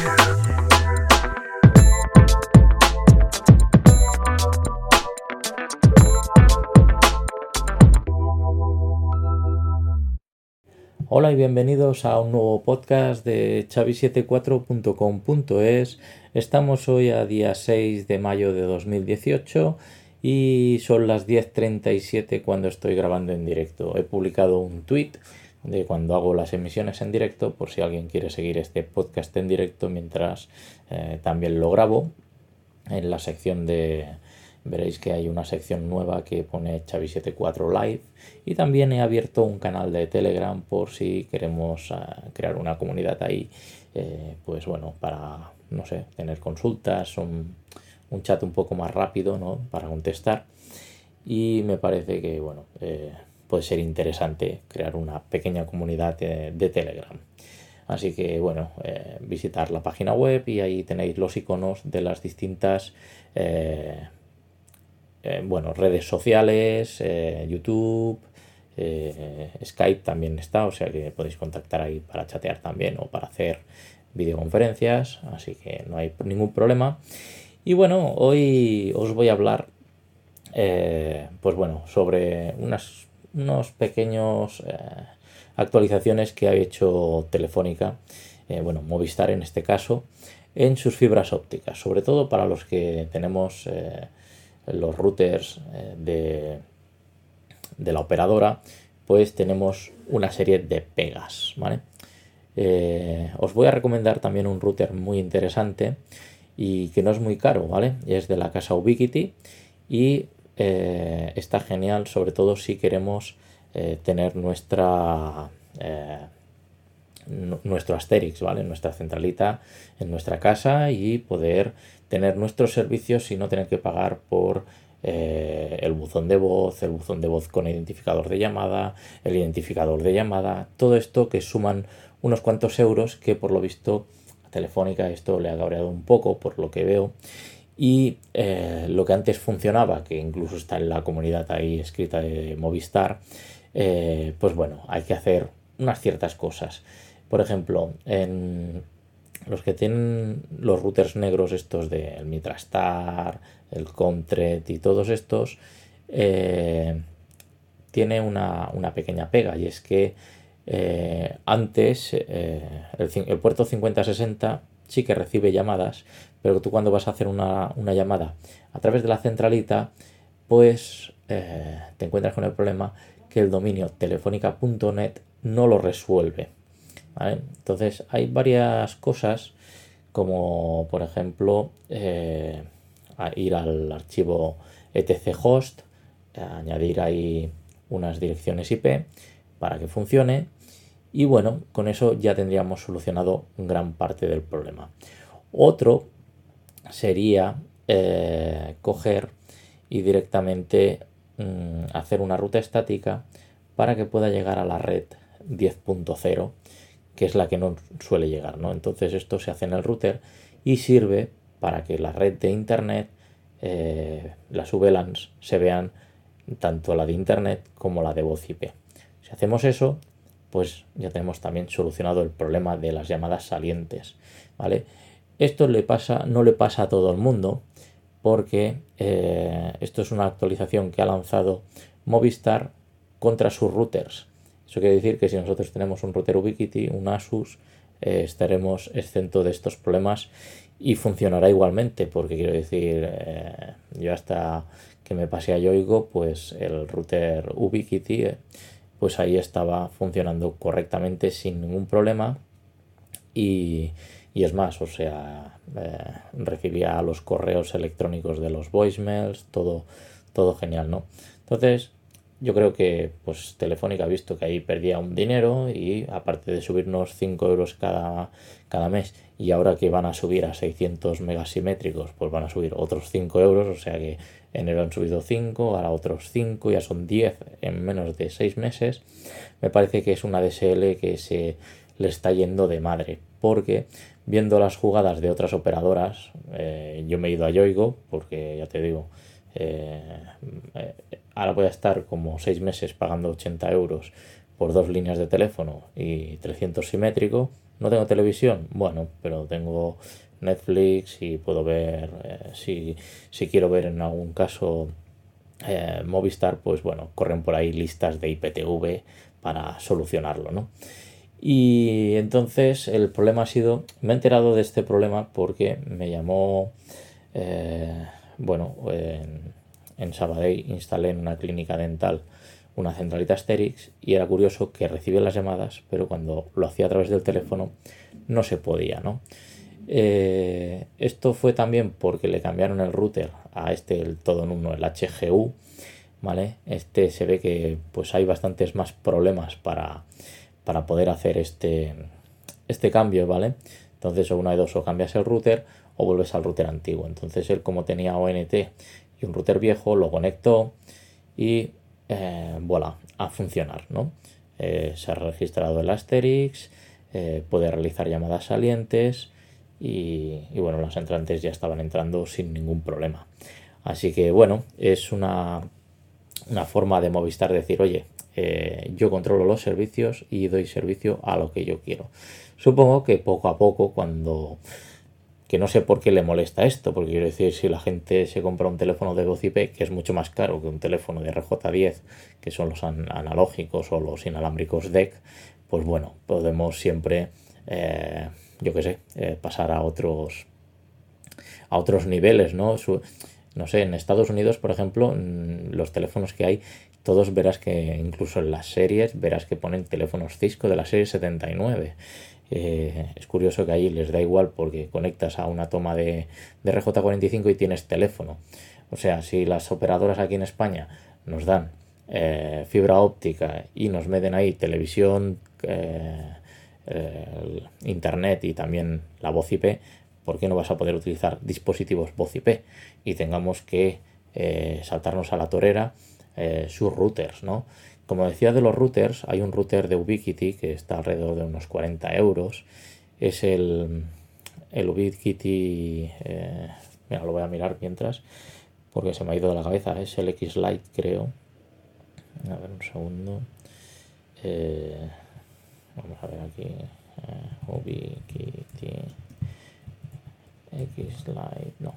Hola y bienvenidos a un nuevo podcast de xavi74.com.es. Estamos hoy a día 6 de mayo de 2018 y son las 10:37 cuando estoy grabando en directo. He publicado un tweet de cuando hago las emisiones en directo, por si alguien quiere seguir este podcast en directo mientras también lo grabo. En la sección veréis que hay una sección nueva que pone Xavi74 Live, y también he abierto un canal de Telegram por si queremos crear una comunidad ahí, pues bueno, para, no sé, tener consultas, un chat un poco más rápido, ¿no?, para contestar. Y me parece que, bueno, puede ser interesante crear una pequeña comunidad de Telegram. Así que, bueno, visitar la página web y ahí tenéis los iconos de las distintas redes sociales, YouTube, Skype también está, o sea que podéis contactar ahí para chatear también o para hacer videoconferencias, así que no hay ningún problema. Y bueno, hoy os voy a hablar sobre unos pequeños actualizaciones que ha hecho Telefónica, Movistar en este caso, en sus fibras ópticas, sobre todo para los que tenemos los routers de la operadora, pues tenemos una serie de pegas, ¿vale? Os voy a recomendar también un router muy interesante y que no es muy caro, ¿vale? Es de la casa Ubiquiti y está genial, sobre todo si queremos tener nuestro Asterix, ¿vale?, nuestra centralita en nuestra casa y poder tener nuestros servicios y no tener que pagar por el buzón de voz con identificador de llamada, el identificador de llamada, todo esto que suman unos cuantos euros, que por lo visto a Telefónica esto le ha cabreado un poco por lo que veo. Y lo que antes funcionaba, que incluso está en la comunidad ahí escrita de Movistar, pues bueno, hay que hacer unas ciertas cosas. Por ejemplo, en los que tienen los routers negros, estos del Mitrastar, el Comtret y todos estos, tiene una pequeña pega, y es que antes el puerto 5060 sí que recibe llamadas, pero tú cuando vas a hacer una llamada a través de la centralita, pues te encuentras con el problema que el dominio telefónica.net no lo resuelve, ¿vale? Entonces hay varias cosas, como por ejemplo ir al archivo etc-host, añadir ahí unas direcciones IP para que funcione, y bueno, con eso ya tendríamos solucionado gran parte del problema. Otro sería coger y directamente hacer una ruta estática para que pueda llegar a la red 10.0, que es la que no suele llegar, ¿no? Entonces esto se hace en el router y sirve para que la red de internet, las VLANs, se vean tanto la de internet como la de voz IP. Si hacemos eso, pues ya tenemos también solucionado el problema de las llamadas salientes, ¿vale? Esto no le pasa a todo el mundo, porque esto es una actualización que ha lanzado Movistar contra sus routers. Eso quiere decir que si nosotros tenemos un router Ubiquiti, un Asus, estaremos exentos de estos problemas y funcionará igualmente, porque quiero decir, yo hasta que me pasé a Yoigo, pues el router Ubiquiti, pues ahí estaba funcionando correctamente sin ningún problema, y es más, o sea, recibía los correos electrónicos de los voicemails, todo genial, ¿no? Entonces yo creo que pues Telefónica ha visto que ahí perdía un dinero, y aparte de subirnos 5 euros cada mes, y ahora que van a subir a 600 megasimétricos, pues van a subir otros 5 euros, o sea que enero han subido 5, ahora otros 5, ya son 10 en menos de 6 meses. Me parece que es una DSL que se le está yendo de madre, porque viendo las jugadas de otras operadoras, yo me he ido a Yoigo, porque ya te digo, ahora voy a estar como 6 meses pagando 80 euros por 2 líneas de teléfono y 300 simétrico, ¿No tengo televisión? Bueno, pero tengo Netflix y puedo ver, si quiero ver en algún caso Movistar, pues bueno, corren por ahí listas de IPTV para solucionarlo, ¿no? Y entonces el problema ha sido, me he enterado de este problema porque me llamó, bueno, en Sabadell instalé en una clínica dental una centralita Asterix y era curioso que recibe las llamadas, pero cuando lo hacía a través del teléfono no se podía, ¿no? Esto fue también porque le cambiaron el router a este, el todo en uno, el HGU, ¿vale? Este se ve que pues hay bastantes más problemas para poder hacer este cambio, ¿vale? Entonces o una de dos, o cambias el router o vuelves al router antiguo. Entonces él, como tenía ONT y un router viejo, lo conectó y voilà, a funcionar, ¿no? Se ha registrado el Asterix, puede realizar llamadas salientes y bueno, las entrantes ya estaban entrando sin ningún problema. Así que bueno, es una forma de Movistar decir, oye, yo controlo los servicios y doy servicio a lo que yo quiero. Supongo que poco a poco, cuando, que no sé por qué le molesta esto, porque quiero decir, si la gente se compra un teléfono de voz IP, que es mucho más caro que un teléfono de RJ10, que son los analógicos o los inalámbricos DEC, pues bueno, podemos siempre, yo qué sé, pasar a otros niveles, ¿no? No sé, en Estados Unidos, por ejemplo, los teléfonos que hay, todos verás que, incluso en las series, verás que ponen teléfonos Cisco de la serie 79. Es curioso que ahí les da igual porque conectas a una toma de RJ45 y tienes teléfono. O sea, si las operadoras aquí en España nos dan fibra óptica y nos meten ahí televisión, internet y también la voz IP, ¿por qué no vas a poder utilizar dispositivos voz IP y tengamos que saltarnos a la torera sus routers, ¿no? Como decía de los routers, hay un router de Ubiquiti que está alrededor de unos 40 euros. Es el Ubiquiti, mira, lo voy a mirar mientras, porque se me ha ido de la cabeza, es el X-Lite, creo. A ver, un segundo. Vamos a ver aquí. Ubiquiti X-Lite, no.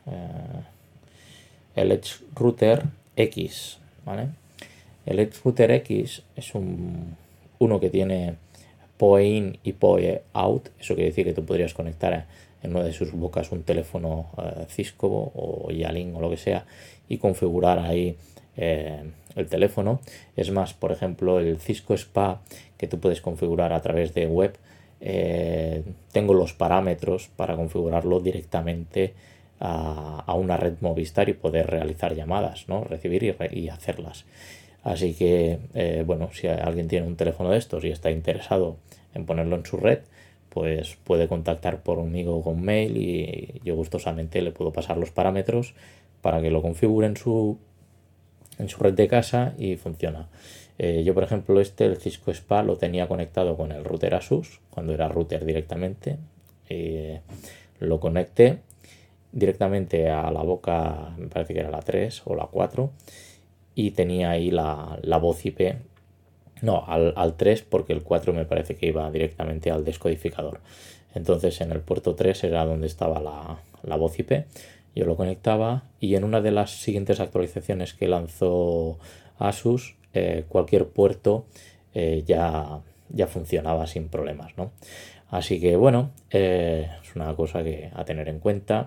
El Edge Router X, ¿vale? El Edge Router X es uno que tiene PoE in y PoE out. Eso quiere decir que tú podrías conectar en una de sus bocas un teléfono Cisco o Yalink o lo que sea y configurar ahí el teléfono. Es más, por ejemplo, el Cisco Spa, que tú puedes configurar a través de web, tengo los parámetros para configurarlo directamente a una red Movistar y poder realizar llamadas, ¿no? Recibir y hacerlas. Así que, bueno, si alguien tiene un teléfono de estos y está interesado en ponerlo en su red, pues puede contactar conmigo con mail y yo gustosamente le puedo pasar los parámetros para que lo configure en su red de casa y funciona. Yo, por ejemplo, el Cisco Spa lo tenía conectado con el router Asus, cuando era router directamente. Lo conecté directamente a la boca, me parece que era la 3 o la 4, y tenía ahí la voz IP, no, al 3, porque el 4 me parece que iba directamente al descodificador. Entonces en el puerto 3 era donde estaba la voz IP, yo lo conectaba y en una de las siguientes actualizaciones que lanzó Asus, cualquier puerto ya funcionaba sin problemas, ¿no? Así que bueno, es una cosa que a tener en cuenta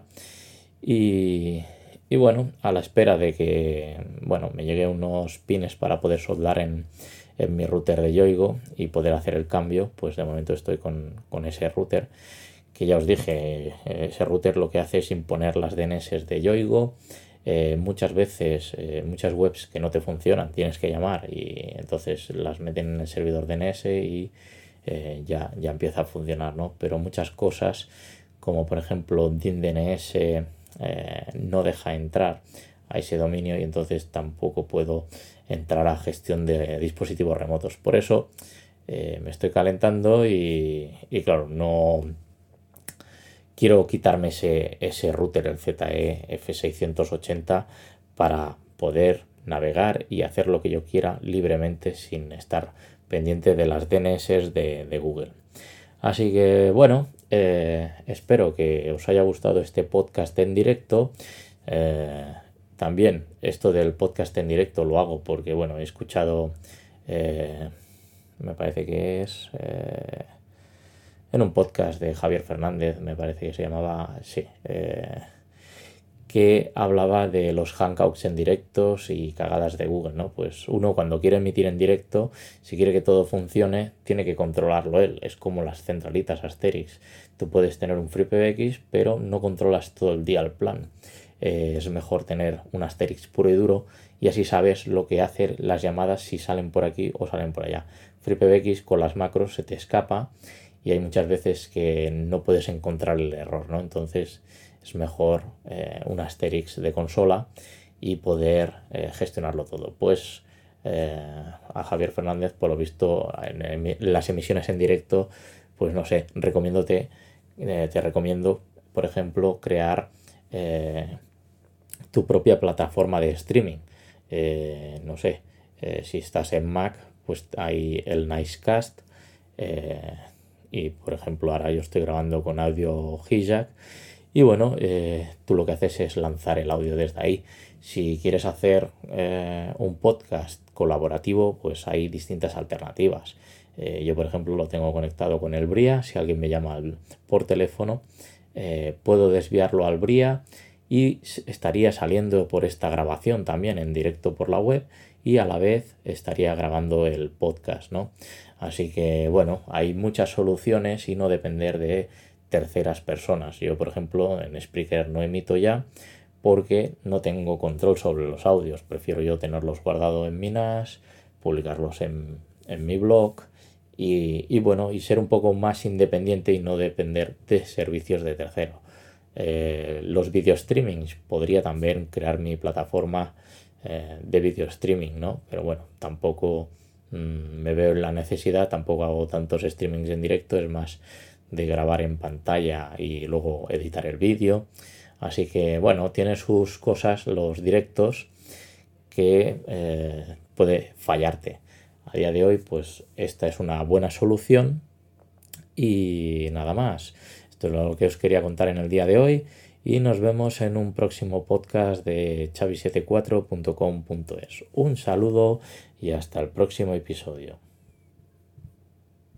y bueno, a la espera de que, bueno, me llegue unos pines para poder soldar en mi router de Yoigo y poder hacer el cambio, pues de momento estoy con ese router, que ya os dije, ese router lo que hace es imponer las DNS de Yoigo. Muchas veces, muchas webs que no te funcionan, tienes que llamar y entonces las meten en el servidor DNS y ya empieza a funcionar, ¿no? Pero muchas cosas, como por ejemplo DNS, no deja entrar a ese dominio y entonces tampoco puedo entrar a gestión de dispositivos remotos. Por eso me estoy calentando y claro, no quiero quitarme ese router, el ZTE F680, para poder navegar y hacer lo que yo quiera libremente sin estar pendiente de las DNS de Google. Así que bueno, espero que os haya gustado este podcast en directo. También esto del podcast en directo lo hago porque bueno, he escuchado, me parece que es en un podcast de Javier Fernández, me parece que se llamaba, sí, que hablaba de los hangouts en directos y cagadas de Google, ¿no? Pues uno cuando quiere emitir en directo, si quiere que todo funcione, tiene que controlarlo él. Es como las centralitas Asterix. Tú puedes tener un FreePBX, pero no controlas todo el día el plan. Es mejor tener un Asterix puro y duro y así sabes lo que hacer las llamadas si salen por aquí o salen por allá. FreePBX con las macros se te escapa y hay muchas veces que no puedes encontrar el error, ¿no? Entonces es mejor un Asterix de consola y poder gestionarlo todo. Pues a Javier Fernández, por lo visto, en las emisiones en directo, pues no sé, te recomiendo, por ejemplo, crear tu propia plataforma de streaming. No sé, si estás en Mac, pues hay el Nicecast. Y por ejemplo, ahora yo estoy grabando con audio Hijack. Y bueno, tú lo que haces es lanzar el audio desde ahí. Si quieres hacer un podcast colaborativo, pues hay distintas alternativas. Yo, por ejemplo, lo tengo conectado con el Bria. Si alguien me llama por teléfono, puedo desviarlo al Bria y estaría saliendo por esta grabación también en directo por la web y a la vez estaría grabando el podcast, ¿no? Así que bueno, hay muchas soluciones y no depender de terceras personas. Yo, por ejemplo, en Spreaker no emito ya porque no tengo control sobre los audios. Prefiero yo tenerlos guardados en mi NAS, publicarlos en mi blog y bueno, y ser un poco más independiente y no depender de servicios de tercero. Los video streamings, podría también crear mi plataforma de video streaming, ¿no? Pero bueno, tampoco me veo en la necesidad, tampoco hago tantos streamings en directo, es más de grabar en pantalla y luego editar el vídeo. Así que bueno, tiene sus cosas los directos que puede fallarte. A día de hoy, pues esta es una buena solución y nada más. Esto es lo que os quería contar en el día de hoy y nos vemos en un próximo podcast de chavi74.com.es. Un saludo y hasta el próximo episodio.